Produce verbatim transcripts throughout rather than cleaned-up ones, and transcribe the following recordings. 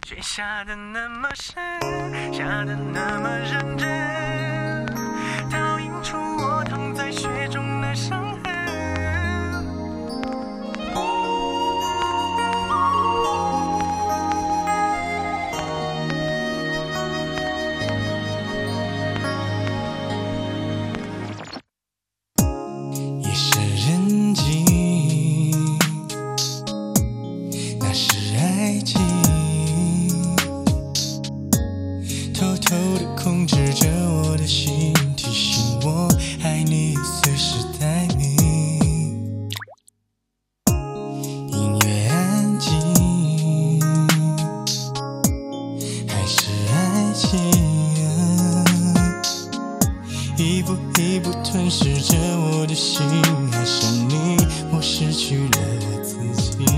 却下得那么深，下得那么认真，倒映出我躺在雪中的伤痕。 夜深人静，那是爱情，偷偷地控制着我的心，提醒我爱你随时待命。音乐安静，还是爱情啊，一步一步吞噬着我的心，爱上你，我失去了自己。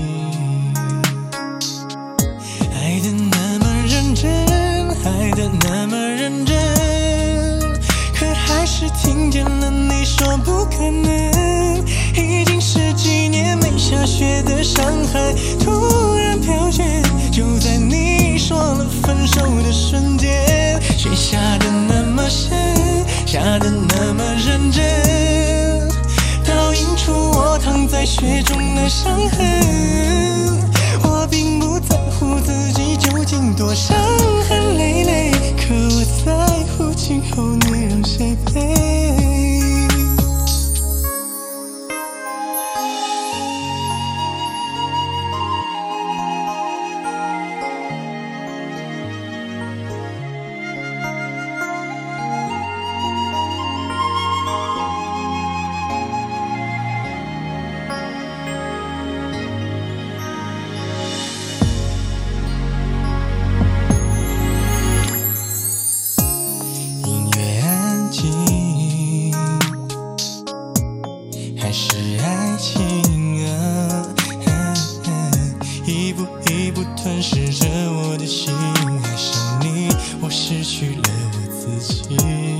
爱得那么认真，爱得那么认真，可还是听见了你说不可能。已经十几年没下雪的上海，突然飘雪，就在你说了分手的瞬间。雪下得那么深，下得那么认真，倒映出我躺在雪中的伤痕。我并不在乎自己究竟多伤痕累累，可我在乎今后你让谁陪。还是爱情啊，啊啊一步一步吞噬着我的心，爱上你，我失去了自己。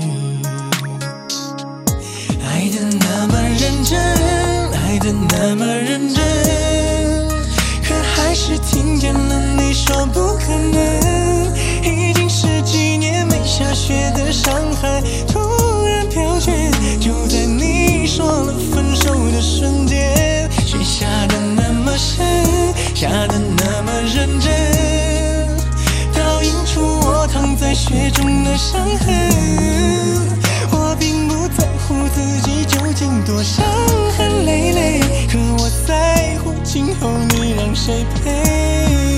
爱得那么认真，爱得那么认真，可还是听见了你说不可能。已经十几年没下雪的上海，突然飘雪，就在你说了分手的瞬间。雪下得那么深，下得那么认真，倒映出我躺在雪中的伤痕。我并不在乎自己究竟多伤痕累累，可我在乎今后你让谁陪。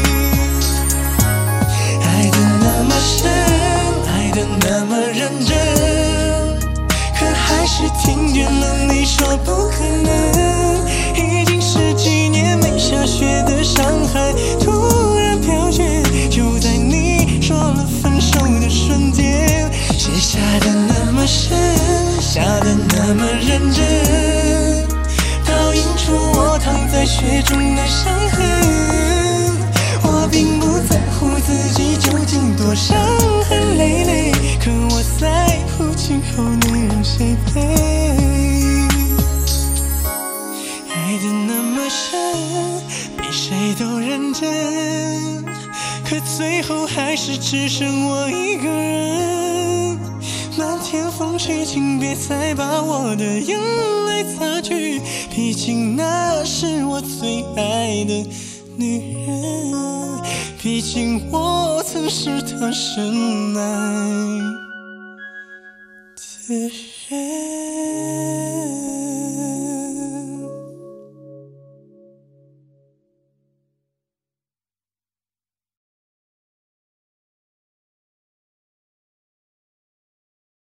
爱得那么深，爱得那么认真，可还是听见了你说不可能。已经十几年没下雪的上海，突然飘雪，就在你说了分手的瞬间。雪下得那么深，下得那么认真，倒映出我躺在雪中的伤痕。我并不在乎自己究竟多伤痕累累，可我在乎今后你让谁陪。爱得那么深，比谁都认真，可最后还是只剩我一个人。漫天风吹，请别再把我的眼泪擦去，毕竟那是我最爱的女人，毕竟我曾是她深爱的人。